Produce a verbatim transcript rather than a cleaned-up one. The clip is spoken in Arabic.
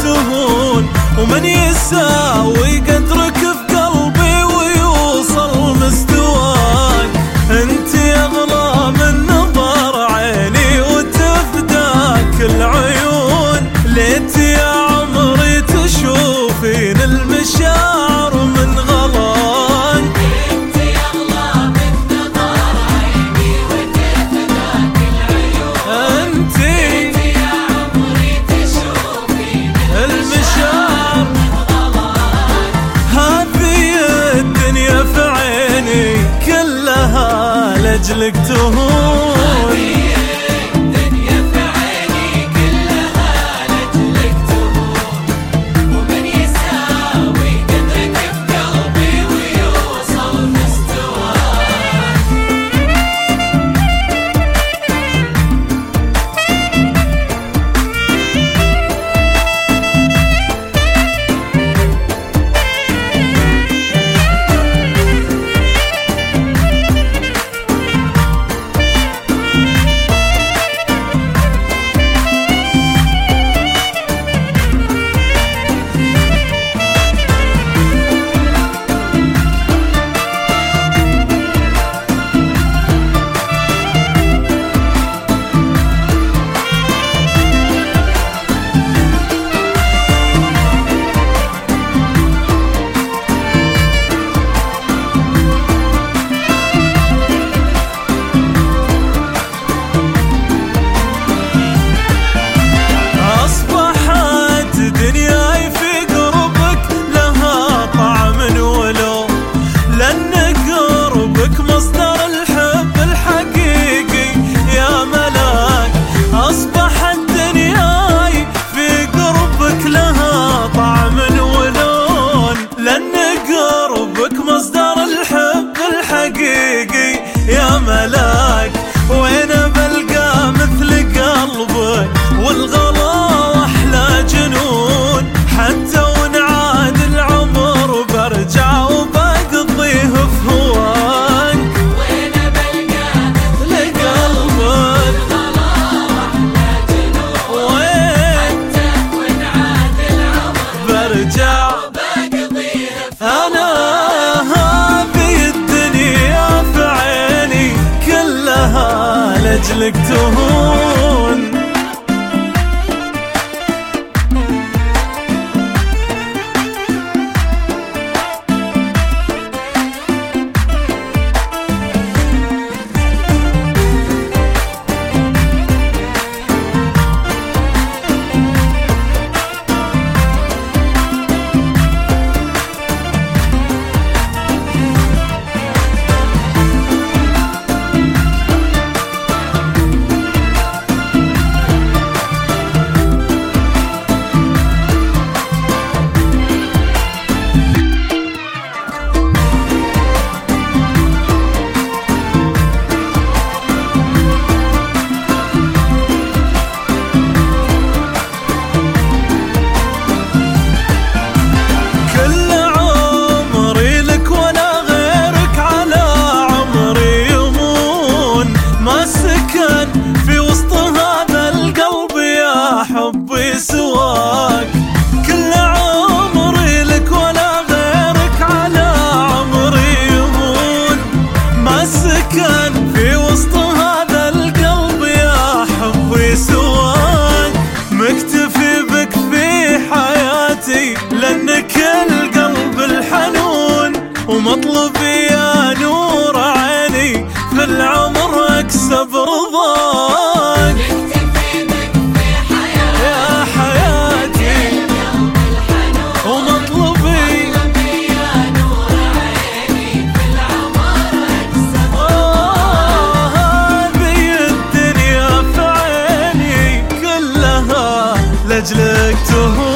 تهون، ومن يساوي قدرك في قلبي ويوصل مستواك. انت اغلى من نظر عيني وتفداك العيون، ليت يا عمري تشوفين المشاعر من غلان. انت اغلى من نظر عيني وتفداك العيون، انت ليت يا عمري تشوفين المشاعر من غلان. هذه الدنيا في عيني كلها لأجلك تهون. يا ملاك وين بلقى مثل قلبك، والغلا احلى جنون. حتى ونعاد العمر برجع وبقضيه في هواك. وين بلقى مثل قلبك، والغلا احلى جنون. وين حتى ونعاد العمر برجع وبقضيه في انا. لأجلك تهون. حبي سواك كل عمري لك ولا غيرك على عمري يمون. ما سكن في وسط هذا القلب يا حبي سواك. مكتفي بك في حياتي لأنك القلب الحنون، ومطلبي يا نور عيني في العمر أكسب رضاك. لأجلك تهون.